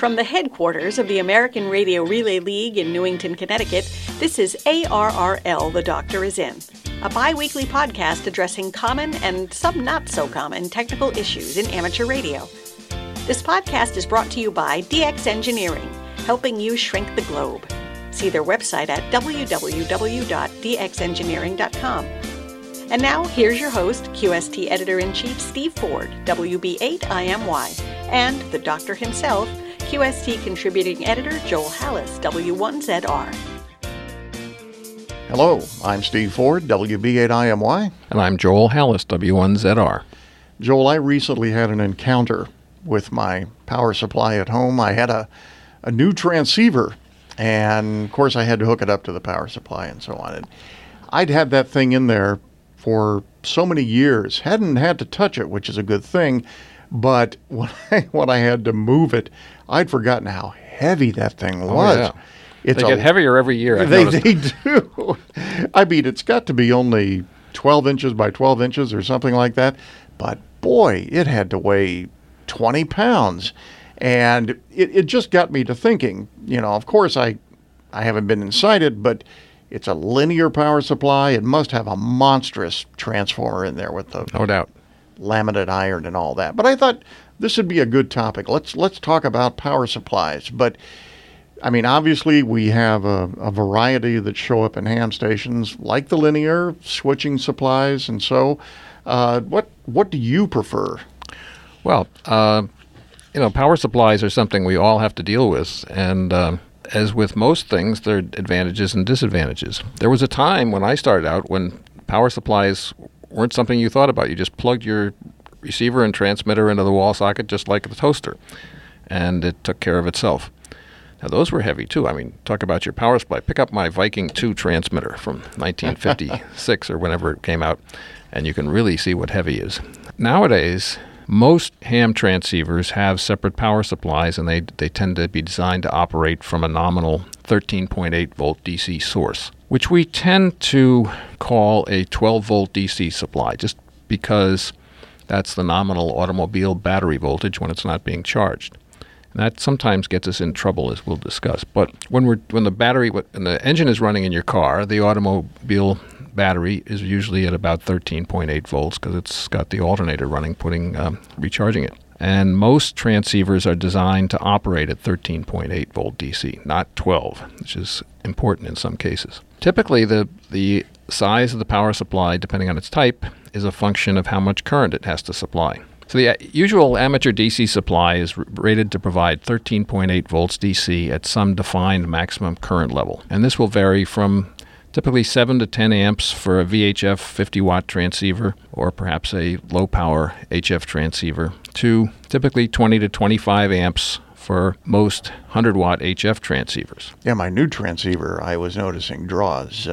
From the headquarters of the American Radio Relay League in Newington, Connecticut, this is ARRL, The Doctor Is In, a bi-weekly podcast addressing common and some not-so-common technical issues in amateur radio. This podcast is brought to you by DX Engineering, helping you shrink the globe. See their website at www.dxengineering.com. And now, here's your host, QST Editor-in-Chief Steve Ford, WB8IMY, and the Doctor himself, QST Contributing Editor Joel Hallis, W1ZR. Hello, I'm Steve Ford, WB8IMY. And I'm Joel Hallis, W1ZR. Joel, I recently had an encounter with my power supply at home. I had a new transceiver, and of course I had to hook it up to the power supply and so on. And I'd had that thing in there for so many years, hadn't had to touch it, which is a good thing. But when I had to move it, I'd forgotten how heavy that thing was. Oh, yeah. They get heavier every year. They do. I mean, it's got to be only 12 inches by 12 inches or something like that. But boy, it had to weigh 20 pounds. And it just got me to thinking, of course I haven't been inside it, but it's a linear power supply. It must have a monstrous transformer in there with the no doubt laminate iron and all that. But I thought this would be a good topic. Let's talk about power supplies. But I mean, obviously we have a variety that show up in ham stations, like the linear switching supplies, and so what do you prefer? Well, power supplies are something we all have to deal with, and as with most things, there are advantages and disadvantages. There was a time when I started out when power supplies weren't something you thought about. You just plugged your receiver and transmitter into the wall socket just like the toaster, and it took care of itself. Now, those were heavy, too. I mean, talk about your power supply. Pick up my Viking 2 transmitter from 1956 or whenever it came out, and you can really see what heavy is. Nowadays, most ham transceivers have separate power supplies, and they tend to be designed to operate from a nominal 13.8 volt DC source, which we tend to call a 12 volt DC supply, just because that's the nominal automobile battery voltage when it's not being charged. And that sometimes gets us in trouble, as we'll discuss. But when the engine is running in your car, the automobile battery is usually at about 13.8 volts because it's got the alternator running, recharging it. And most transceivers are designed to operate at 13.8 volt DC, not 12, which is important in some cases. Typically, the size of the power supply, depending on its type, is a function of how much current it has to supply. So the usual amateur DC supply is rated to provide 13.8 volts DC at some defined maximum current level. And this will vary from typically 7 to 10 amps for a VHF 50-watt transceiver or perhaps a low-power HF transceiver to typically 20 to 25 amps for most 100-watt HF transceivers. Yeah, my new transceiver, I was noticing, draws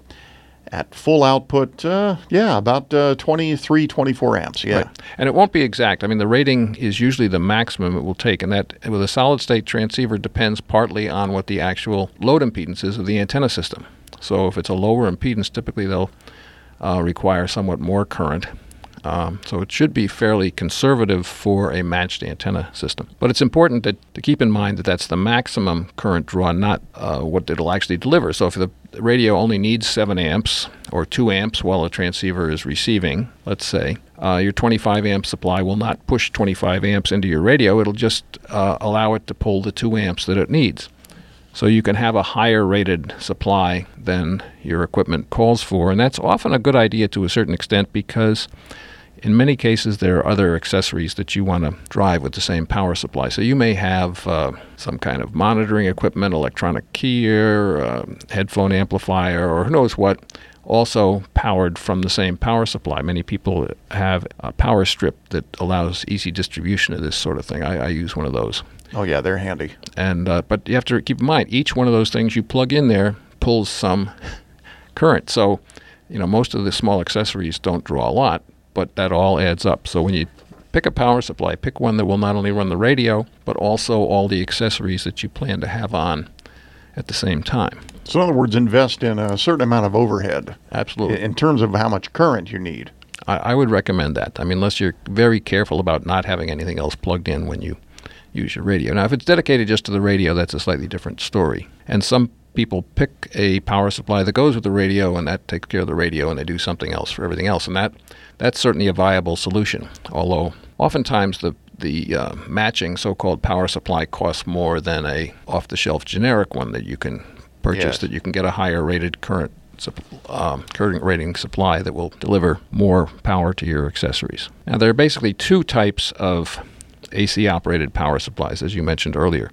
at full output, about 23, 24 amps, yeah. Right. And it won't be exact. I mean, the rating is usually the maximum it will take, and that with a solid-state transceiver depends partly on what the actual load impedance is of the antenna system. So if it's a lower impedance, typically they'll require somewhat more current. So it should be fairly conservative for a matched antenna system. But it's important to keep in mind that that's the maximum current draw, not what it'll actually deliver. So if the radio only needs 7 amps or 2 amps while a transceiver is receiving, let's say, your 25 amp supply will not push 25 amps into your radio. It'll just allow it to pull the 2 amps that it needs. So you can have a higher rated supply than your equipment calls for, and that's often a good idea to a certain extent because in many cases there are other accessories that you want to drive with the same power supply. So you may have some kind of monitoring equipment, electronic keyer, headphone amplifier, or who knows what, also powered from the same power supply. Many people have a power strip that allows easy distribution of this sort of thing. I use one of those. Oh, yeah, they're handy. And but you have to keep in mind, each one of those things you plug in there pulls some current. So, most of the small accessories don't draw a lot, but that all adds up. So when you pick a power supply, pick one that will not only run the radio, but also all the accessories that you plan to have on at the same time. So in other words, invest in a certain amount of overhead. Absolutely. In terms of how much current you need. I would recommend that. I mean, unless you're very careful about not having anything else plugged in when you use your radio. Now, if it's dedicated just to the radio, that's a slightly different story. And some people pick a power supply that goes with the radio, and that takes care of the radio, and they do something else for everything else. And that's certainly a viable solution, although oftentimes the matching so-called power supply costs more than a off-the-shelf generic one that you can purchase, that you can get a higher rated current rating supply that will deliver more power to your accessories. Now, there are basically two types of AC-operated power supplies, as you mentioned earlier.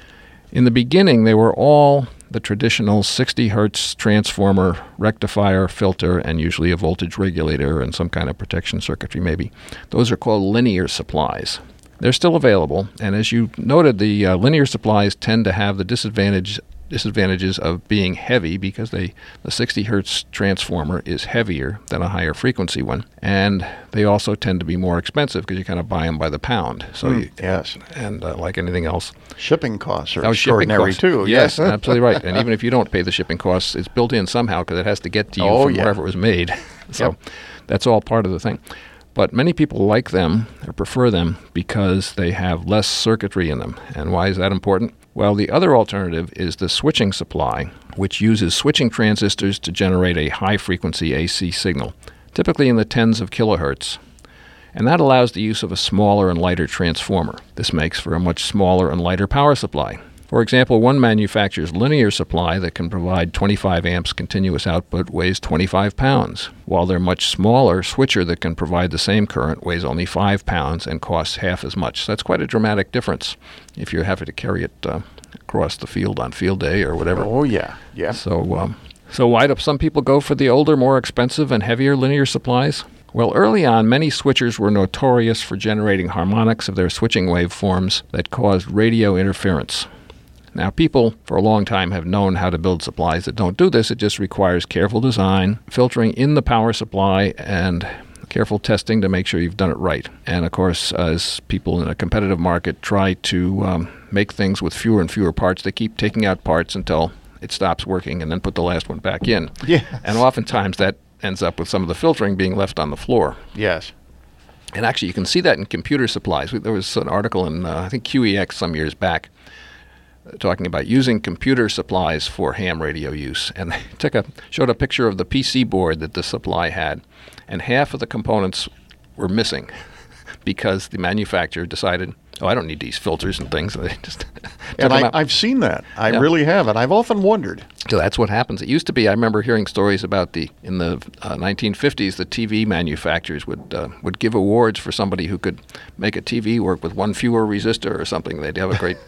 In the beginning, they were all the traditional 60 hertz transformer, rectifier, filter, and usually a voltage regulator and some kind of protection circuitry maybe. Those are called linear supplies. They're still available, and as you noted, the linear supplies tend to have the disadvantages of being heavy because the 60 hertz transformer is heavier than a higher frequency one, and they also tend to be more expensive because you kind of buy them by the pound. So yes, and like anything else, shipping costs are extraordinary too. Yes, absolutely right. And even if you don't pay the shipping costs, it's built in somehow because it has to get to you from wherever it was made. So that's all part of the thing. But many people like them or prefer them because they have less circuitry in them. And why is that important? Well, the other alternative is the switching supply, which uses switching transistors to generate a high-frequency AC signal, typically in the tens of kilohertz. And that allows the use of a smaller and lighter transformer. This makes for a much smaller and lighter power supply. For example, one manufacturer's linear supply that can provide 25 amps continuous output weighs 25 pounds, while their much smaller switcher that can provide the same current weighs only 5 pounds and costs half as much. So that's quite a dramatic difference if you're having to carry it across the field on field day or whatever. Oh, yeah. So why do some people go for the older, more expensive and heavier linear supplies? Well, early on, many switchers were notorious for generating harmonics of their switching waveforms that caused radio interference. Now, people for a long time have known how to build supplies that don't do this. It just requires careful design, filtering in the power supply, and careful testing to make sure you've done it right. And, of course, as people in a competitive market try to make things with fewer and fewer parts, they keep taking out parts until it stops working and then put the last one back in. Yeah. And oftentimes that ends up with some of the filtering being left on the floor. Yes. And actually, you can see that in computer supplies. There was an article in, I think, QEX some years back talking about using computer supplies for ham radio use. And they showed a picture of the PC board that the supply had, and half of the components were missing because the manufacturer decided, I don't need these filters and things. They just and I've seen that. I really have, and I've often wondered. So that's what happens. It used to be, I remember hearing stories about in the 1950s, the TV manufacturers would give awards for somebody who could make a TV work with one fewer resistor or something. They'd have a great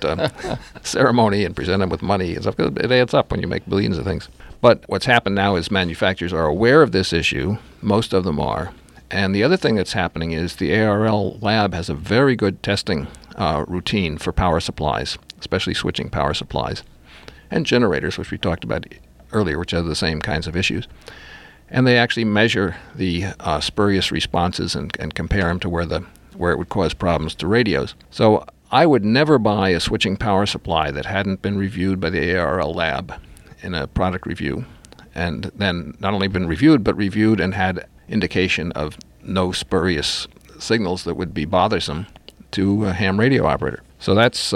ceremony and present them with money and stuff. It adds up when you make billions of things. But what's happened now is manufacturers are aware of this issue. Most of them are. And the other thing that's happening is the ARL lab has a very good testing routine for power supplies, especially switching power supplies, and generators, which we talked about earlier, which have the same kinds of issues. And they actually measure the spurious responses and compare them to where it would cause problems to radios. So I would never buy a switching power supply that hadn't been reviewed by the ARL lab in a product review, and then not only been reviewed, but reviewed and had indication of no spurious signals that would be bothersome to a ham radio operator. So that's,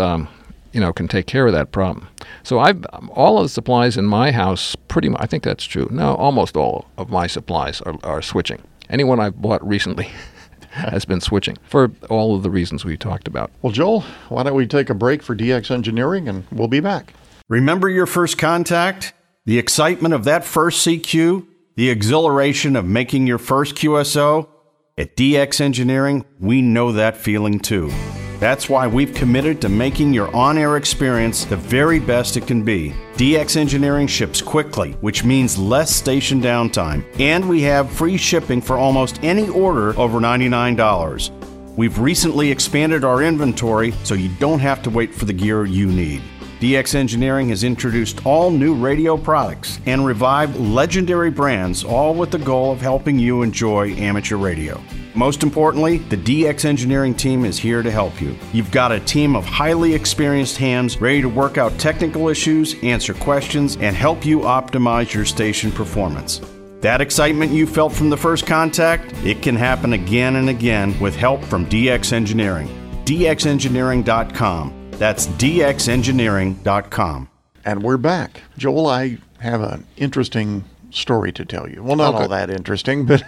can take care of that problem. So all of the supplies in my house, pretty much, I think that's true. No, almost all of my supplies are switching. Anyone I've bought recently has been switching for all of the reasons we talked about. Well, Joel, why don't we take a break for DX Engineering, and we'll be back. Remember your first contact? The excitement of that first CQ? The exhilaration of making your first QSO? At DX Engineering, we know that feeling too. That's why we've committed to making your on-air experience the very best it can be. DX Engineering ships quickly, which means less station downtime, and we have free shipping for almost any order over $99. We've recently expanded our inventory so you don't have to wait for the gear you need. DX Engineering has introduced all new radio products and revived legendary brands, all with the goal of helping you enjoy amateur radio. Most importantly, the DX Engineering team is here to help you. You've got a team of highly experienced hands ready to work out technical issues, answer questions, and help you optimize your station performance. That excitement you felt from the first contact, it can happen again and again with help from DX Engineering. dxengineering.com. That's dxengineering.com. And we're back. Joel, I have an interesting story to tell you. Well, not all that interesting, but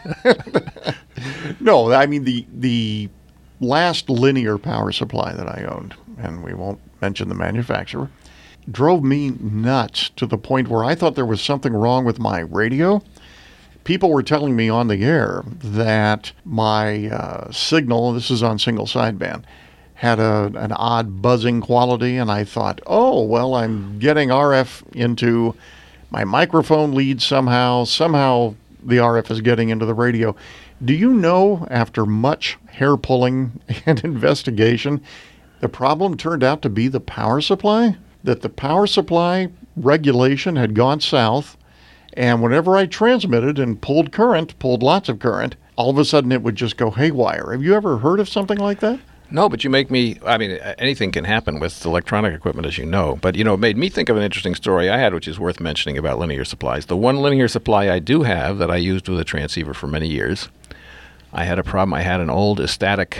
no, I mean the last linear power supply that I owned, and we won't mention the manufacturer, drove me nuts to the point where I thought there was something wrong with my radio. People were telling me on the air that my signal, this is on single sideband, had an odd buzzing quality, and I thought, oh, well, I'm getting RF into my microphone lead somehow. Somehow the RF is getting into the radio. Do you know, after much hair pulling and investigation, the problem turned out to be the power supply? That the power supply regulation had gone south, and whenever I transmitted and pulled lots of current, all of a sudden it would just go haywire. Have you ever heard of something like that? No, but you make me, I mean, anything can happen with electronic equipment, as you know. But, it made me think of an interesting story I had, which is worth mentioning about linear supplies. The one linear supply I do have that I used with a transceiver for many years, I had a problem. I had an old Static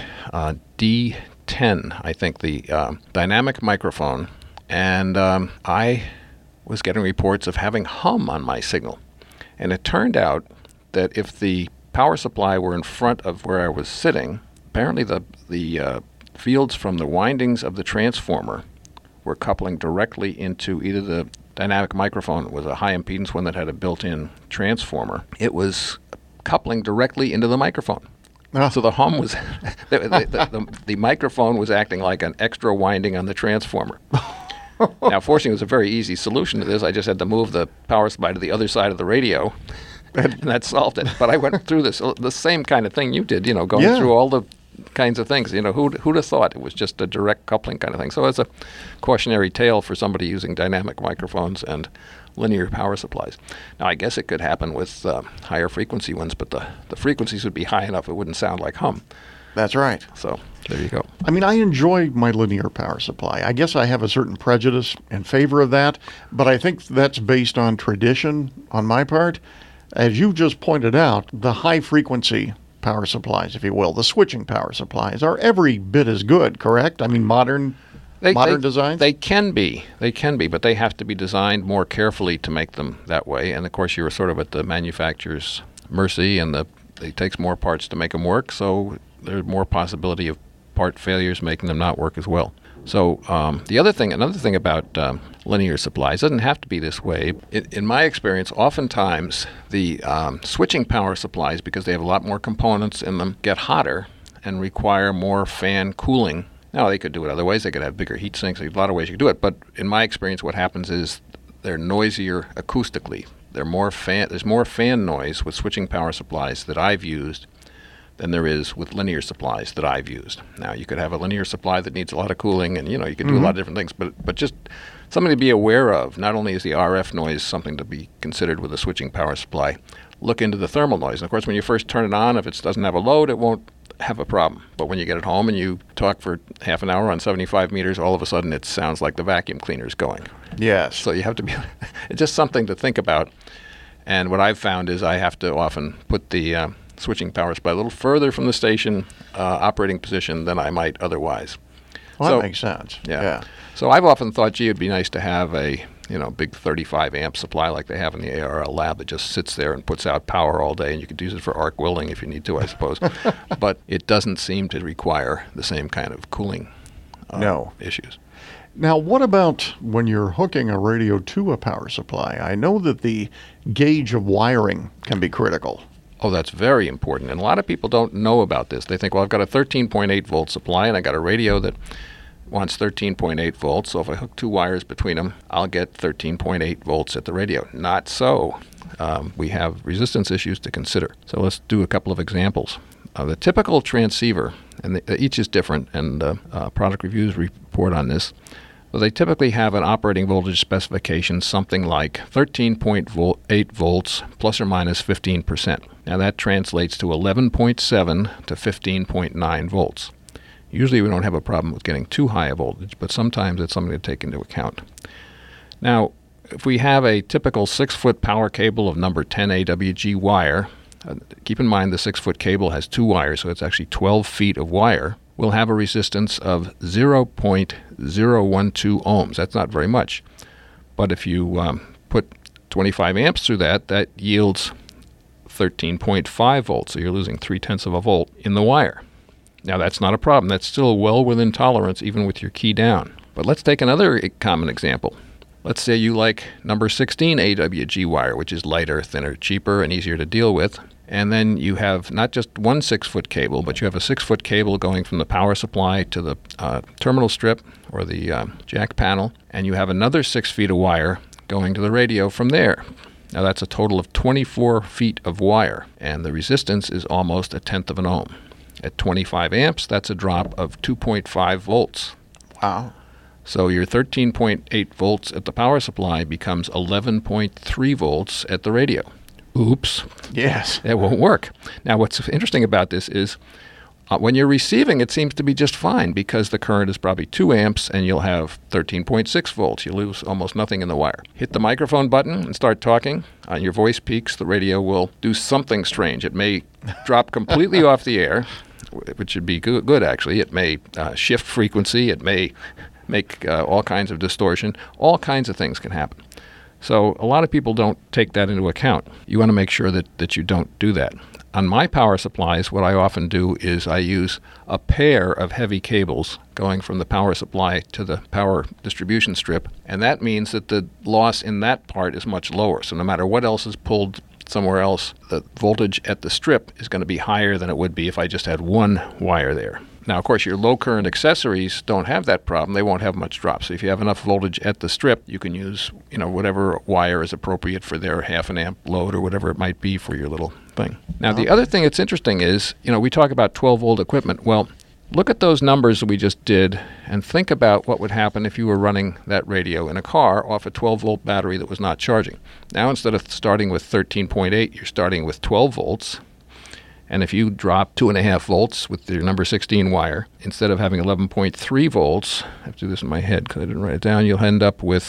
D10, I think, the dynamic microphone. And I was getting reports of having hum on my signal. And it turned out that if the power supply were in front of where I was sitting, apparently the fields from the windings of the transformer were coupling directly into either the dynamic microphone, was a high impedance one that had a built-in transformer. It was coupling directly into the microphone. Oh. So the hum was, the microphone was acting like an extra winding on the transformer. Now, fortunately, it was a very easy solution to this. I just had to move the power supply to the other side of the radio, and that solved it. But I went through the same kind of thing you did, going through all the kinds of things. Who'd have thought it was just a direct coupling kind of thing? So it's a cautionary tale for somebody using dynamic microphones and linear power supplies. Now, I guess it could happen with higher frequency ones, but the frequencies would be high enough it wouldn't sound like hum. That's right. So there you go. I mean, I enjoy my linear power supply. I guess I have a certain prejudice in favor of that, but I think that's based on tradition on my part. As you just pointed out, the high frequency power supplies, if you will, the switching power supplies are every bit as good, correct? I mean, modern designs? They can be, but they have to be designed more carefully to make them that way. And of course, you're sort of at the manufacturer's mercy, and it takes more parts to make them work, so there's more possibility of part failures making them not work as well. So another thing about linear supplies, doesn't have to be this way. In my experience, oftentimes the switching power supplies, because they have a lot more components in them, get hotter and require more fan cooling. Now, they could do it other ways. They could have bigger heat sinks. There's a lot of ways you could do it. But in my experience, what happens is they're noisier acoustically. There's more fan noise with switching power supplies that I've used than there is with linear supplies that I've used. Now, you could have a linear supply that needs a lot of cooling, and you could do a lot of different things, but just something to be aware of. Not only is the RF noise something to be considered with a switching power supply, look into the thermal noise. And of course, when you first turn it on, if it doesn't have a load, it won't have a problem. But when you get it home and you talk for half an hour on 75 meters, all of a sudden it sounds like the vacuum cleaner's going. Yes. So you have to be, it's just something to think about. And what I've found is I have to often put the switching power supply a little further from the station operating position than I might otherwise. Well, that makes sense. Yeah. So I've often thought, gee, it'd be nice to have a big 35 amp supply like they have in the ARL lab that just sits there and puts out power all day, and you could use it for arc welding if you need to, I suppose. But it doesn't seem to require the same kind of cooling issues. Now, what about when you're hooking a radio to a power supply? I know that the gauge of wiring can be critical. Oh, that's very important. And a lot of people don't know about this. They think, well, I've got a 13.8 volt supply and I got a radio that wants 13.8 volts. So if I hook two wires between them, I'll get 13.8 volts at the radio. Not so. We have resistance issues to consider. So let's do a couple of examples. The typical transceiver, and each is different, and product reviews report on this. So they typically have an operating voltage specification something like 13.8 volts plus or minus 15%. Now that translates to 11.7 to 15.9 volts. Usually we don't have a problem with getting too high a voltage, but sometimes it's something to take into account. Now, if we have a typical 6-foot power cable of number 10 AWG wire, keep in mind the 6-foot cable has two wires, so it's actually 12 feet of wire. will have a resistance of 0.012 ohms. That's not very much. But if you put 25 amps through that, that yields 13.5 volts. So you're losing 0.3 of a volt in the wire. Now, that's not a problem. That's still well within tolerance, even with your key down. But let's take another common example. Let's say you like number 16 AWG wire, which is lighter, thinner, cheaper, and easier to deal with. And then you have not just one 6-foot cable, but you have a 6-foot cable going from the power supply to the terminal strip or the jack panel. And you have another 6 feet of wire going to the radio from there. Now, that's a total of 24 feet of wire, and the resistance is almost 1/10 of an ohm. At 25 amps, that's a drop of 2.5 volts. Wow. So your 13.8 volts at the power supply becomes 11.3 volts at the radio. Oops. Yes. It won't work. Now, what's interesting about this is when you're receiving, it seems to be just fine because the current is probably 2 amps and you'll have 13.6 volts. You lose almost nothing in the wire. Hit the microphone button and start talking. Your voice peaks. The radio will do something strange. It may drop completely off the air, which would be good actually. It may shift frequency. It may make all kinds of distortion. All kinds of things can happen. So a lot of people don't take that into account. You want to make sure that you don't do that. On my power supplies, what I often do is I use a pair of heavy cables going from the power supply to the power distribution strip, and that means that the loss in that part is much lower. So no matter what else is pulled somewhere else, the voltage at the strip is going to be higher than it would be if I just had one wire there. Now, of course, your low current accessories don't have that problem. They won't have much drop. So if you have enough voltage at the strip, you can use, whatever wire is appropriate for their 0.5 amp load or whatever it might be for your little thing. Now, the other thing that's interesting is, we talk about 12-volt equipment. Well, look at those numbers that we just did and think about what would happen if you were running that radio in a car off a 12-volt battery that was not charging. Now, instead of starting with 13.8, you're starting with 12 volts. And if you drop 2.5 volts with your number 16 wire, instead of having 11.3 volts, I have to do this in my head because I didn't write it down, you'll end up with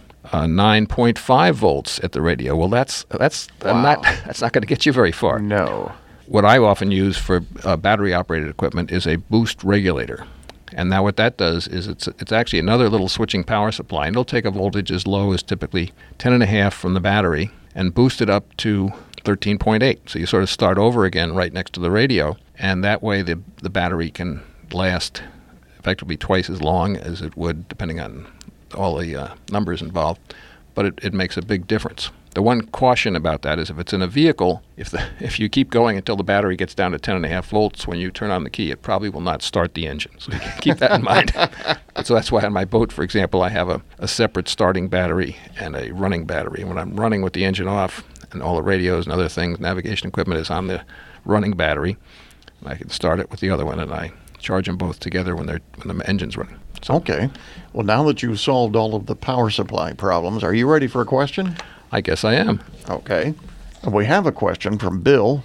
9.5 volts at the radio. Well, that's not going to get you very far. No. What I often use for battery-operated equipment is a boost regulator. And now what that does is it's actually another little switching power supply. And it'll take a voltage as low as typically 10.5 from the battery and boost it up to 13.8. So you sort of start over again right next to the radio, and that way the battery can last effectively twice as long as it would, depending on all the numbers involved. But it makes a big difference. The one caution about that is if it's in a vehicle, if you keep going until the battery gets down to 10.5 volts, when you turn on the key, it probably will not start the engine. So keep that in mind. So that's why on my boat, for example, I have a separate starting battery and a running battery. And when I'm running with the engine off, and all the radios and other things, navigation equipment is on the running battery. And I can start it with the other one, and I charge them both together when the engine's running. So, okay. Well, now that you've solved all of the power supply problems, are you ready for a question? I guess I am. Okay. We have a question from Bill,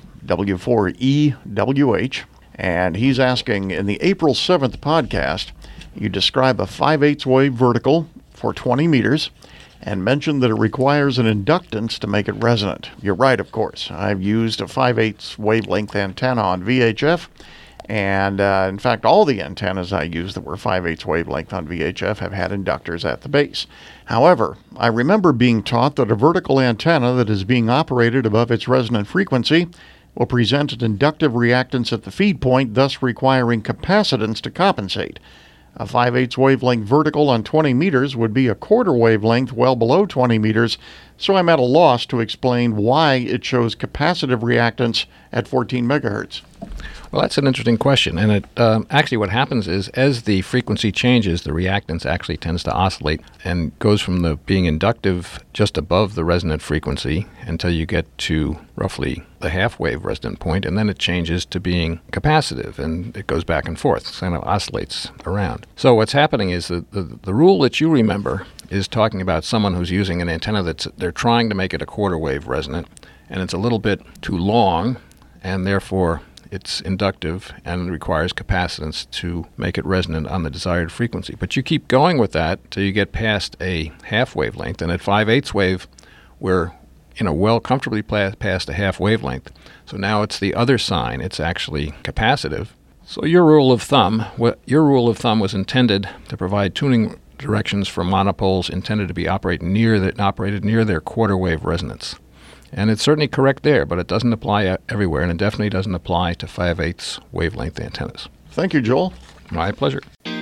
W4EWH, and he's asking, in the April 7th podcast, you describe a 5/8 wave vertical for 20 meters, and mentioned that it requires an inductance to make it resonant. You're right, of course. I've used a 5/8 wavelength antenna on VHF, and in fact, all the antennas I used that were 5/8 wavelength on VHF have had inductors at the base. However, I remember being taught that a vertical antenna that is being operated above its resonant frequency will present an inductive reactance at the feed point, thus requiring capacitance to compensate. A 5/8 wavelength vertical on 20 meters would be a quarter wavelength well below 20 meters, so I'm at a loss to explain why it shows capacitive reactance at 14 megahertz. Well, that's an interesting question. And actually what happens is as the frequency changes, the reactance actually tends to oscillate and goes from being inductive just above the resonant frequency until you get to roughly the half-wave resonant point, and then it changes to being capacitive, and it goes back and forth, kind of oscillates around. So what's happening is the rule that you remember is talking about someone who's using an antenna they're trying to make it a quarter wave resonant, and it's a little bit too long, and therefore it's inductive and requires capacitance to make it resonant on the desired frequency. But you keep going with that till you get past a half wavelength, and at 5/8 wave, we're well comfortably past a half wavelength. So now it's the other sign. It's actually capacitive. So your rule of thumb was intended to provide tuning directions for monopoles intended to be operated near their quarter wave resonance. And it's certainly correct there, but it doesn't apply everywhere, and it definitely doesn't apply to 5/8 wavelength antennas. Thank you, Joel. My pleasure.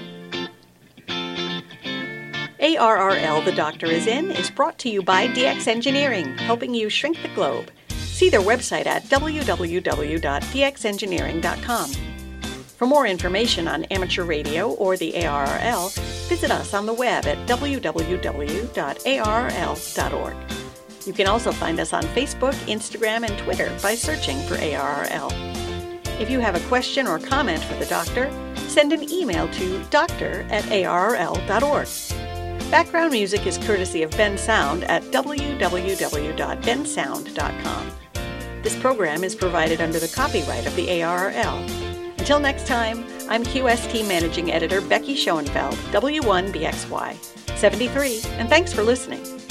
ARRL, The Doctor Is In, is brought to you by DX Engineering, helping you shrink the globe. See their website at www.dxengineering.com. For more information on amateur radio or the ARRL, visit us on the web at www.arrl.org. You can also find us on Facebook, Instagram, and Twitter by searching for ARRL. If you have a question or comment for the doctor, send an email to doctor@arrl.org. Background music is courtesy of Ben Sound at www.bensound.com. This program is provided under the copyright of the ARRL. Until next time, I'm QST Managing Editor Becky Schoenfeld, W1BXY 73, and thanks for listening.